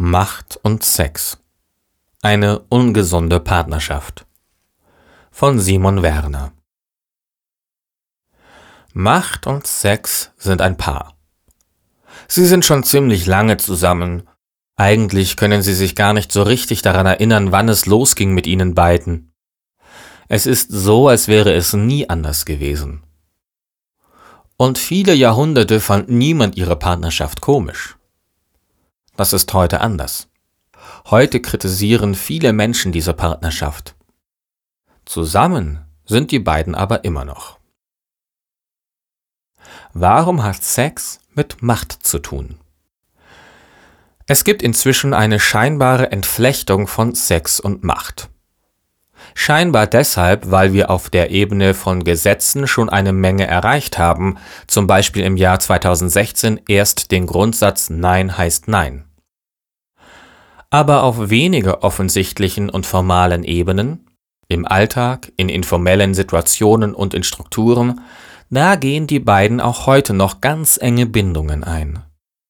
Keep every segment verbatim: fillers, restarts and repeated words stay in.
Macht und Sex. Eine ungesunde Partnerschaft. Von Simon Werner. Macht und Sex sind ein Paar. Sie sind schon ziemlich lange zusammen. Eigentlich können sie sich gar nicht so richtig daran erinnern, wann es losging mit ihnen beiden. Es ist so, als wäre es nie anders gewesen. Und viele Jahrhunderte fand niemand ihre Partnerschaft komisch. Das ist heute anders. Heute kritisieren viele Menschen diese Partnerschaft. Zusammen sind die beiden aber immer noch. Warum hat Sex mit Macht zu tun? Es gibt inzwischen eine scheinbare Entflechtung von Sex und Macht. Scheinbar deshalb, weil wir auf der Ebene von Gesetzen schon eine Menge erreicht haben, zum Beispiel im Jahr zweitausendsechzehn erst den Grundsatz Nein heißt Nein. Aber auf weniger offensichtlichen und formalen Ebenen, im Alltag, in informellen Situationen und in Strukturen, da gehen die beiden auch heute noch ganz enge Bindungen ein.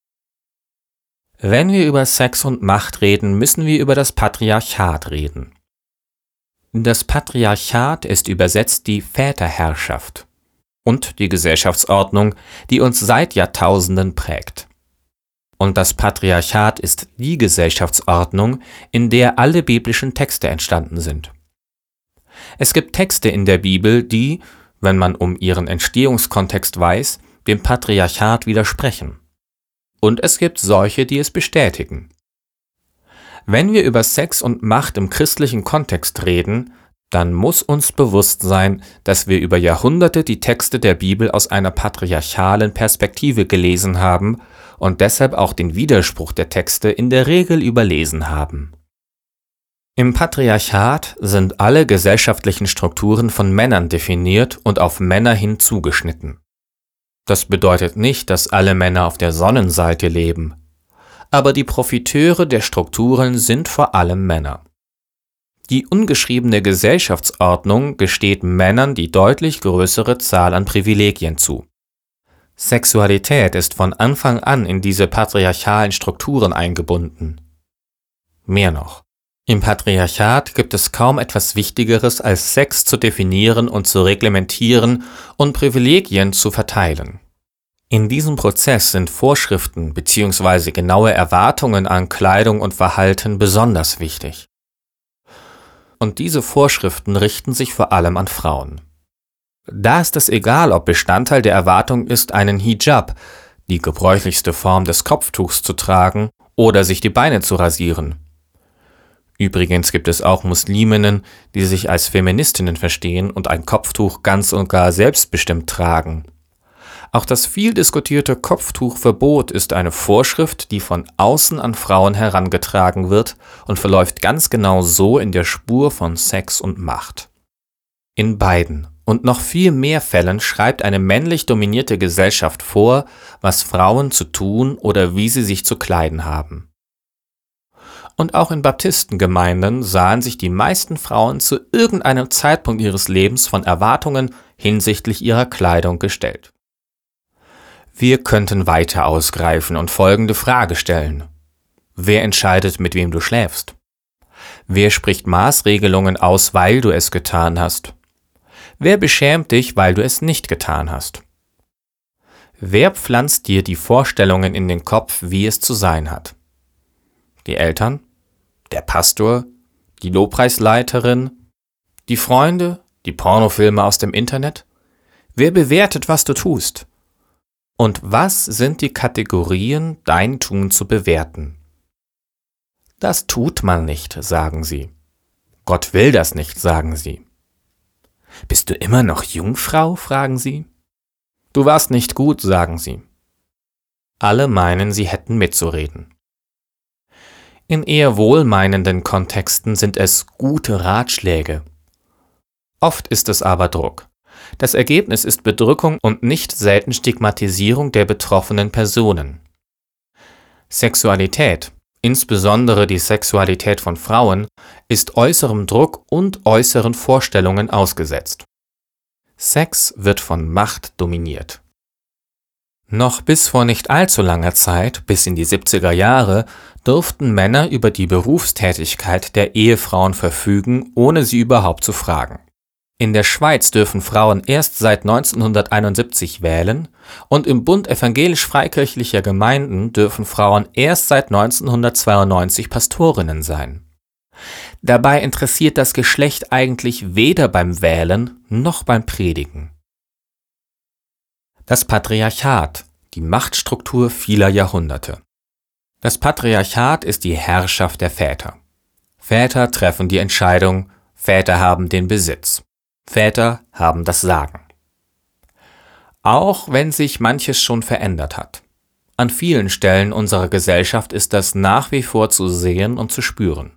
Wenn wir über Sex und Macht reden, müssen wir über das Patriarchat reden. Das Patriarchat ist übersetzt die Väterherrschaft und die Gesellschaftsordnung, die uns seit Jahrtausenden prägt. Und das Patriarchat ist die Gesellschaftsordnung, in der alle biblischen Texte entstanden sind. Es gibt Texte in der Bibel, die, wenn man um ihren Entstehungskontext weiß, dem Patriarchat widersprechen. Und es gibt solche, die es bestätigen. Wenn wir über Sex und Macht im christlichen Kontext reden, dann muss uns bewusst sein, dass wir über Jahrhunderte die Texte der Bibel aus einer patriarchalen Perspektive gelesen haben und deshalb auch den Widerspruch der Texte in der Regel überlesen haben. Im Patriarchat sind alle gesellschaftlichen Strukturen von Männern definiert und auf Männer hin zugeschnitten. Das bedeutet nicht, dass alle Männer auf der Sonnenseite leben, aber die Profiteure der Strukturen sind vor allem Männer. Die ungeschriebene Gesellschaftsordnung gesteht Männern die deutlich größere Zahl an Privilegien zu. Sexualität ist von Anfang an in diese patriarchalen Strukturen eingebunden. Mehr noch. Im Patriarchat gibt es kaum etwas Wichtigeres, als Sex zu definieren und zu reglementieren und Privilegien zu verteilen. In diesem Prozess sind Vorschriften bzw. genaue Erwartungen an Kleidung und Verhalten besonders wichtig. Und diese Vorschriften richten sich vor allem an Frauen. Da ist es egal, ob Bestandteil der Erwartung ist, einen Hijab, die gebräuchlichste Form des Kopftuchs zu tragen, oder sich die Beine zu rasieren. Übrigens gibt es auch Musliminnen, die sich als Feministinnen verstehen und ein Kopftuch ganz und gar selbstbestimmt tragen. Auch das viel diskutierte Kopftuchverbot ist eine Vorschrift, die von außen an Frauen herangetragen wird und verläuft ganz genau so in der Spur von Sex und Macht. In beiden und noch viel mehr Fällen schreibt eine männlich dominierte Gesellschaft vor, was Frauen zu tun oder wie sie sich zu kleiden haben. Und auch in Baptistengemeinden sahen sich die meisten Frauen zu irgendeinem Zeitpunkt ihres Lebens von Erwartungen hinsichtlich ihrer Kleidung gestellt. Wir könnten weiter ausgreifen und folgende Frage stellen. Wer entscheidet, mit wem du schläfst? Wer spricht Maßregelungen aus, weil du es getan hast? Wer beschämt dich, weil du es nicht getan hast? Wer pflanzt dir die Vorstellungen in den Kopf, wie es zu sein hat? Die Eltern? Der Pastor? Die Lobpreisleiterin? Die Freunde? Die Pornofilme aus dem Internet? Wer bewertet, was du tust? Und was sind die Kategorien, dein Tun zu bewerten? Das tut man nicht, sagen sie. Gott will das nicht, sagen sie. Bist du immer noch Jungfrau, fragen sie. Du warst nicht gut, sagen sie. Alle meinen, sie hätten mitzureden. In eher wohlmeinenden Kontexten sind es gute Ratschläge. Oft ist es aber Druck. Das Ergebnis ist Bedrückung und nicht selten Stigmatisierung der betroffenen Personen. Sexualität, insbesondere die Sexualität von Frauen, ist äußerem Druck und äußeren Vorstellungen ausgesetzt. Sex wird von Macht dominiert. Noch bis vor nicht allzu langer Zeit, bis in die siebziger Jahre, durften Männer über die Berufstätigkeit der Ehefrauen verfügen, ohne sie überhaupt zu fragen. In der Schweiz dürfen Frauen erst seit neunzehnhunderteinundsiebzig wählen und im Bund evangelisch-freikirchlicher Gemeinden dürfen Frauen erst seit neunzehnhundertzweiundneunzig Pastorinnen sein. Dabei interessiert das Geschlecht eigentlich weder beim Wählen noch beim Predigen. Das Patriarchat, die Machtstruktur vieler Jahrhunderte. Das Patriarchat ist die Herrschaft der Väter. Väter treffen die Entscheidung, Väter haben den Besitz. Väter haben das Sagen. Auch wenn sich manches schon verändert hat. An vielen Stellen unserer Gesellschaft ist das nach wie vor zu sehen und zu spüren.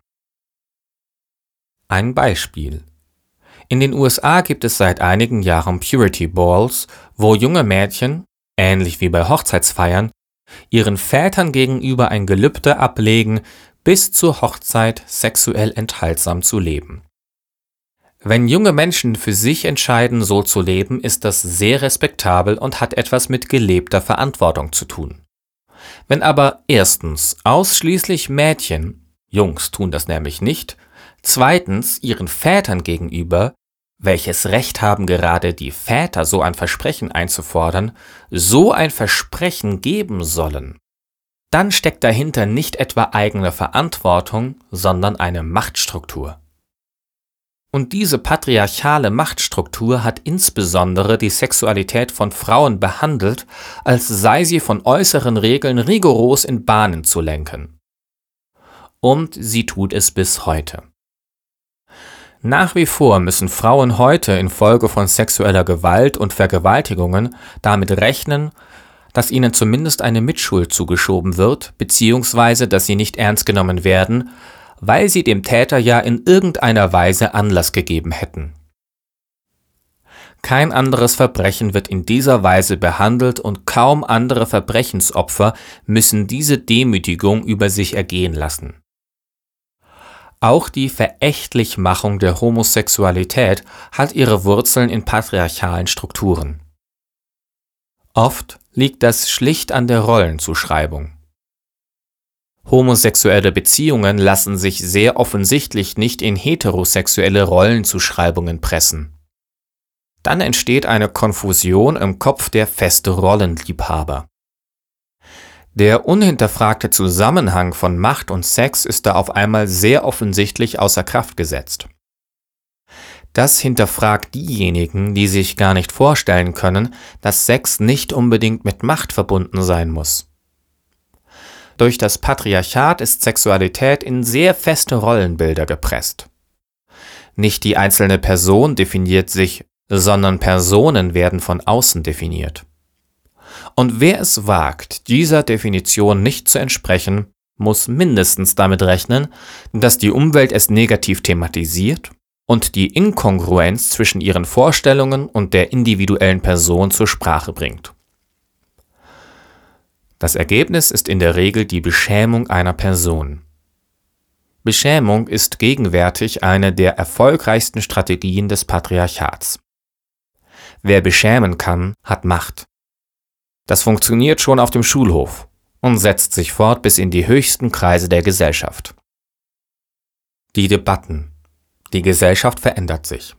Ein Beispiel. In den U S A gibt es seit einigen Jahren Purity Balls, wo junge Mädchen, ähnlich wie bei Hochzeitsfeiern, ihren Vätern gegenüber ein Gelübde ablegen, bis zur Hochzeit sexuell enthaltsam zu leben. Wenn junge Menschen für sich entscheiden, so zu leben, ist das sehr respektabel und hat etwas mit gelebter Verantwortung zu tun. Wenn aber erstens ausschließlich Mädchen, Jungs tun das nämlich nicht, zweitens ihren Vätern gegenüber, welches Recht haben gerade die Väter, so ein Versprechen einzufordern, so ein Versprechen geben sollen, dann steckt dahinter nicht etwa eigene Verantwortung, sondern eine Machtstruktur. Und diese patriarchale Machtstruktur hat insbesondere die Sexualität von Frauen behandelt, als sei sie von äußeren Regeln rigoros in Bahnen zu lenken. Und sie tut es bis heute. Nach wie vor müssen Frauen heute infolge von sexueller Gewalt und Vergewaltigungen damit rechnen, dass ihnen zumindest eine Mitschuld zugeschoben wird, beziehungsweise dass sie nicht ernst genommen werden, weil sie dem Täter ja in irgendeiner Weise Anlass gegeben hätten. Kein anderes Verbrechen wird in dieser Weise behandelt und kaum andere Verbrechensopfer müssen diese Demütigung über sich ergehen lassen. Auch die Verächtlichmachung der Homosexualität hat ihre Wurzeln in patriarchalen Strukturen. Oft liegt das schlicht an der Rollenzuschreibung. Homosexuelle Beziehungen lassen sich sehr offensichtlich nicht in heterosexuelle Rollenzuschreibungen pressen. Dann entsteht eine Konfusion im Kopf der feste Rollenliebhaber. Der unhinterfragte Zusammenhang von Macht und Sex ist da auf einmal sehr offensichtlich außer Kraft gesetzt. Das hinterfragt diejenigen, die sich gar nicht vorstellen können, dass Sex nicht unbedingt mit Macht verbunden sein muss. Durch das Patriarchat ist Sexualität in sehr feste Rollenbilder gepresst. Nicht die einzelne Person definiert sich, sondern Personen werden von außen definiert. Und wer es wagt, dieser Definition nicht zu entsprechen, muss mindestens damit rechnen, dass die Umwelt es negativ thematisiert und die Inkongruenz zwischen ihren Vorstellungen und der individuellen Person zur Sprache bringt. Das Ergebnis ist in der Regel die Beschämung einer Person. Beschämung ist gegenwärtig eine der erfolgreichsten Strategien des Patriarchats. Wer beschämen kann, hat Macht. Das funktioniert schon auf dem Schulhof und setzt sich fort bis in die höchsten Kreise der Gesellschaft. Die Debatten. Die Gesellschaft verändert sich.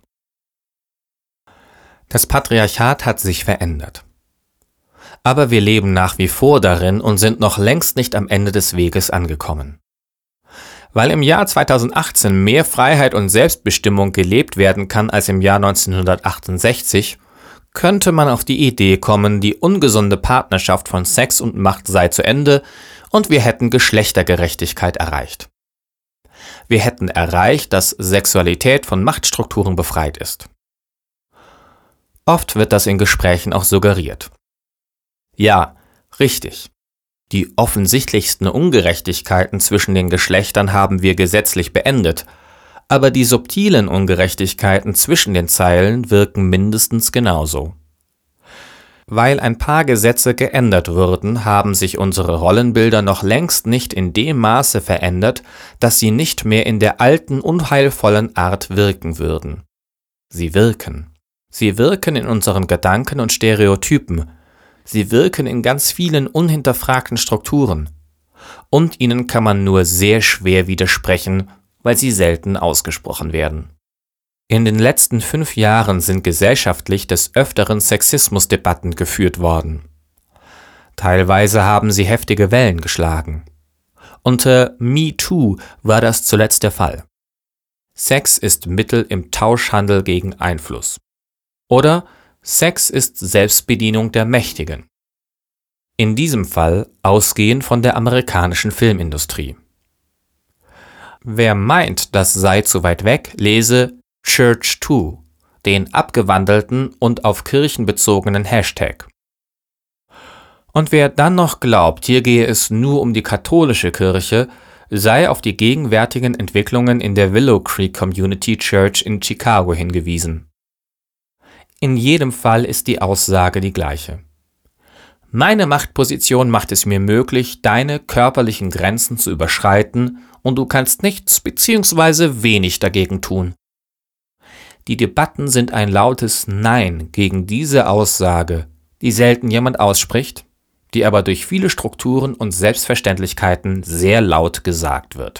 Das Patriarchat hat sich verändert. Aber wir leben nach wie vor darin und sind noch längst nicht am Ende des Weges angekommen. Weil im Jahr zweitausendachtzehn mehr Freiheit und Selbstbestimmung gelebt werden kann als im Jahr neunzehnhundertachtundsechzig, könnte man auf die Idee kommen, die ungesunde Partnerschaft von Sex und Macht sei zu Ende und wir hätten Geschlechtergerechtigkeit erreicht. Wir hätten erreicht, dass Sexualität von Machtstrukturen befreit ist. Oft wird das in Gesprächen auch suggeriert. Ja, richtig. Die offensichtlichsten Ungerechtigkeiten zwischen den Geschlechtern haben wir gesetzlich beendet, aber die subtilen Ungerechtigkeiten zwischen den Zeilen wirken mindestens genauso. Weil ein paar Gesetze geändert wurden, haben sich unsere Rollenbilder noch längst nicht in dem Maße verändert, dass sie nicht mehr in der alten, unheilvollen Art wirken würden. Sie wirken. Sie wirken in unseren Gedanken und Stereotypen. Sie wirken in ganz vielen unhinterfragten Strukturen. Und ihnen kann man nur sehr schwer widersprechen, weil sie selten ausgesprochen werden. In den letzten fünf Jahren sind gesellschaftlich des Öfteren Sexismusdebatten geführt worden. Teilweise haben sie heftige Wellen geschlagen. Unter MeToo war das zuletzt der Fall. Sex ist Mittel im Tauschhandel gegen Einfluss. Oder Sex ist Selbstbedienung der Mächtigen. In diesem Fall ausgehend von der amerikanischen Filmindustrie. Wer meint, das sei zu weit weg, lese Church two, den abgewandelten und auf Kirchen bezogenen Hashtag. Und wer dann noch glaubt, hier gehe es nur um die katholische Kirche, sei auf die gegenwärtigen Entwicklungen in der Willow Creek Community Church in Chicago hingewiesen. In jedem Fall ist die Aussage die gleiche. Meine Machtposition macht es mir möglich, deine körperlichen Grenzen zu überschreiten und du kannst nichts bzw. wenig dagegen tun. Die Debatten sind ein lautes Nein gegen diese Aussage, die selten jemand ausspricht, die aber durch viele Strukturen und Selbstverständlichkeiten sehr laut gesagt wird.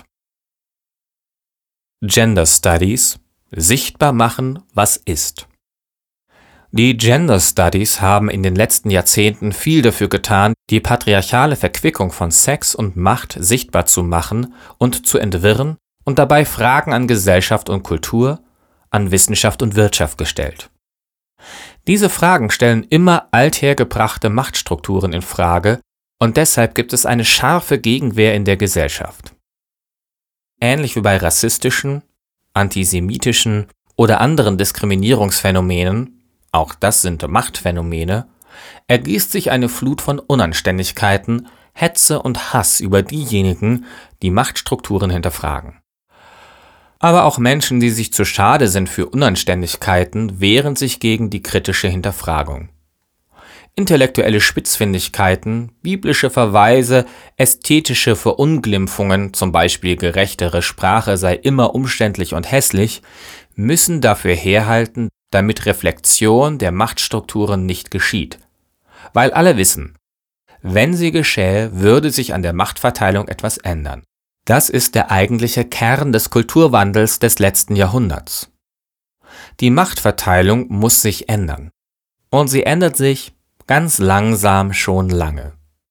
Gender Studies – sichtbar machen, was ist. Die Gender Studies haben in den letzten Jahrzehnten viel dafür getan, die patriarchale Verquickung von Sex und Macht sichtbar zu machen und zu entwirren und dabei Fragen an Gesellschaft und Kultur, an Wissenschaft und Wirtschaft gestellt. Diese Fragen stellen immer althergebrachte Machtstrukturen in Frage und deshalb gibt es eine scharfe Gegenwehr in der Gesellschaft. Ähnlich wie bei rassistischen, antisemitischen oder anderen Diskriminierungsphänomenen, auch das sind Machtphänomene, ergießt sich eine Flut von Unanständigkeiten, Hetze und Hass über diejenigen, die Machtstrukturen hinterfragen. Aber auch Menschen, die sich zu schade sind für Unanständigkeiten, wehren sich gegen die kritische Hinterfragung. Intellektuelle Spitzfindigkeiten, biblische Verweise, ästhetische Verunglimpfungen, zum Beispiel gerechtere Sprache sei immer umständlich und hässlich, müssen dafür herhalten, damit Reflexion der Machtstrukturen nicht geschieht. Weil alle wissen, wenn sie geschähe, würde sich an der Machtverteilung etwas ändern. Das ist der eigentliche Kern des Kulturwandels des letzten Jahrhunderts. Die Machtverteilung muss sich ändern. Und sie ändert sich ganz langsam schon lange.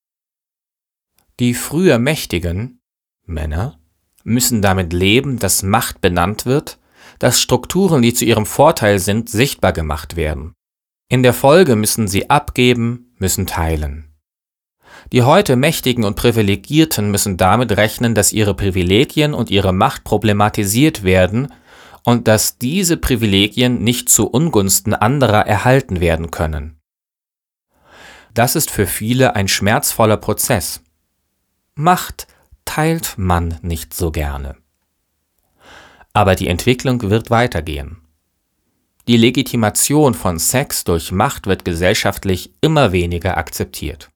Die früher Mächtigen, Männer, müssen damit leben, dass Macht benannt wird, dass Strukturen, die zu ihrem Vorteil sind, sichtbar gemacht werden. In der Folge müssen sie abgeben, müssen teilen. Die heute Mächtigen und Privilegierten müssen damit rechnen, dass ihre Privilegien und ihre Macht problematisiert werden und dass diese Privilegien nicht zu Ungunsten anderer erhalten werden können. Das ist für viele ein schmerzvoller Prozess. Macht teilt man nicht so gerne. Aber die Entwicklung wird weitergehen. Die Legitimation von Sex durch Macht wird gesellschaftlich immer weniger akzeptiert.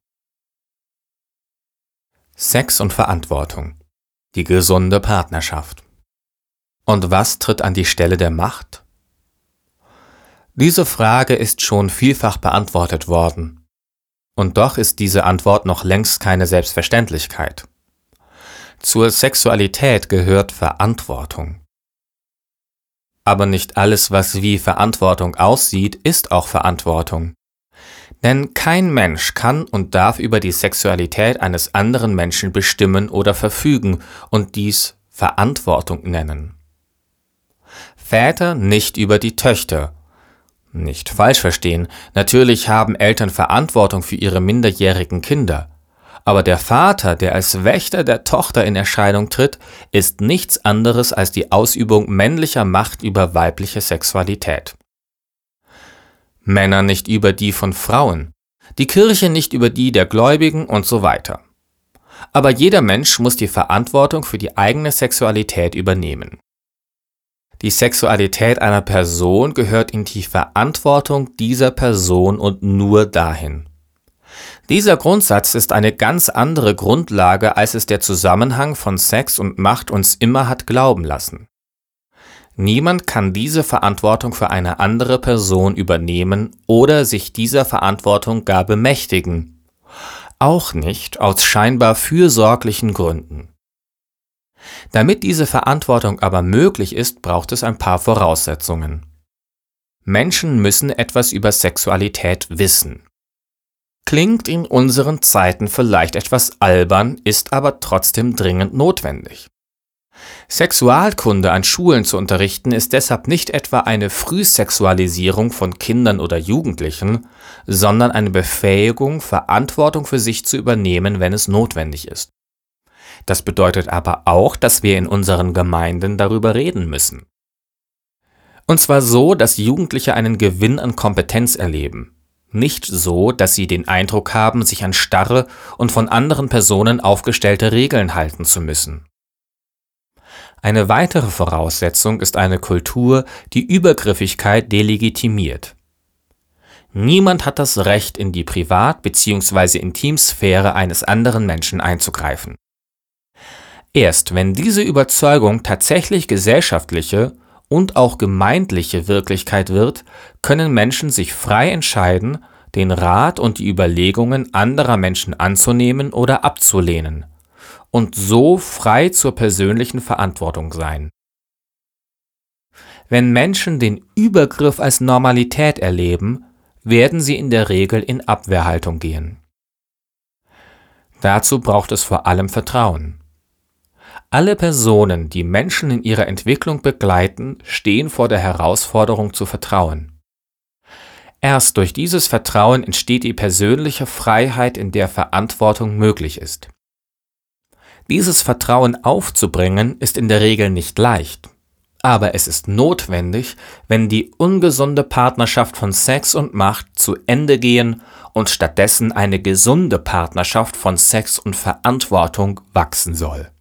Sex und Verantwortung. Die gesunde Partnerschaft. Und was tritt an die Stelle der Macht? Diese Frage ist schon vielfach beantwortet worden. Und doch ist diese Antwort noch längst keine Selbstverständlichkeit. Zur Sexualität gehört Verantwortung. Aber nicht alles, was wie Verantwortung aussieht, ist auch Verantwortung. Denn kein Mensch kann und darf über die Sexualität eines anderen Menschen bestimmen oder verfügen und dies Verantwortung nennen. Väter nicht über die Töchter. Nicht falsch verstehen, natürlich haben Eltern Verantwortung für ihre minderjährigen Kinder. Aber der Vater, der als Wächter der Tochter in Erscheinung tritt, ist nichts anderes als die Ausübung männlicher Macht über weibliche Sexualität. Männer nicht über die von Frauen, die Kirche nicht über die der Gläubigen und so weiter. Aber jeder Mensch muss die Verantwortung für die eigene Sexualität übernehmen. Die Sexualität einer Person gehört in die Verantwortung dieser Person und nur dahin. Dieser Grundsatz ist eine ganz andere Grundlage, als es der Zusammenhang von Sex und Macht uns immer hat glauben lassen. Niemand kann diese Verantwortung für eine andere Person übernehmen oder sich dieser Verantwortung gar bemächtigen. Auch nicht aus scheinbar fürsorglichen Gründen. Damit diese Verantwortung aber möglich ist, braucht es ein paar Voraussetzungen. Menschen müssen etwas über Sexualität wissen. Klingt in unseren Zeiten vielleicht etwas albern, ist aber trotzdem dringend notwendig. Sexualkunde an Schulen zu unterrichten ist deshalb nicht etwa eine Frühsexualisierung von Kindern oder Jugendlichen, sondern eine Befähigung, Verantwortung für sich zu übernehmen, wenn es notwendig ist. Das bedeutet aber auch, dass wir in unseren Gemeinden darüber reden müssen. Und zwar so, dass Jugendliche einen Gewinn an Kompetenz erleben. Nicht so, dass sie den Eindruck haben, sich an starre und von anderen Personen aufgestellte Regeln halten zu müssen. Eine weitere Voraussetzung ist eine Kultur, die Übergriffigkeit delegitimiert. Niemand hat das Recht, in die Privat- bzw. Intimsphäre eines anderen Menschen einzugreifen. Erst wenn diese Überzeugung tatsächlich gesellschaftliche und auch gemeindliche Wirklichkeit wird, können Menschen sich frei entscheiden, den Rat und die Überlegungen anderer Menschen anzunehmen oder abzulehnen und so frei zur persönlichen Verantwortung sein. Wenn Menschen den Übergriff als Normalität erleben, werden sie in der Regel in Abwehrhaltung gehen. Dazu braucht es vor allem Vertrauen. Alle Personen, die Menschen in ihrer Entwicklung begleiten, stehen vor der Herausforderung zu vertrauen. Erst durch dieses Vertrauen entsteht die persönliche Freiheit, in der Verantwortung möglich ist. Dieses Vertrauen aufzubringen, ist in der Regel nicht leicht, aber es ist notwendig, wenn die ungesunde Partnerschaft von Sex und Macht zu Ende gehen und stattdessen eine gesunde Partnerschaft von Sex und Verantwortung wachsen soll.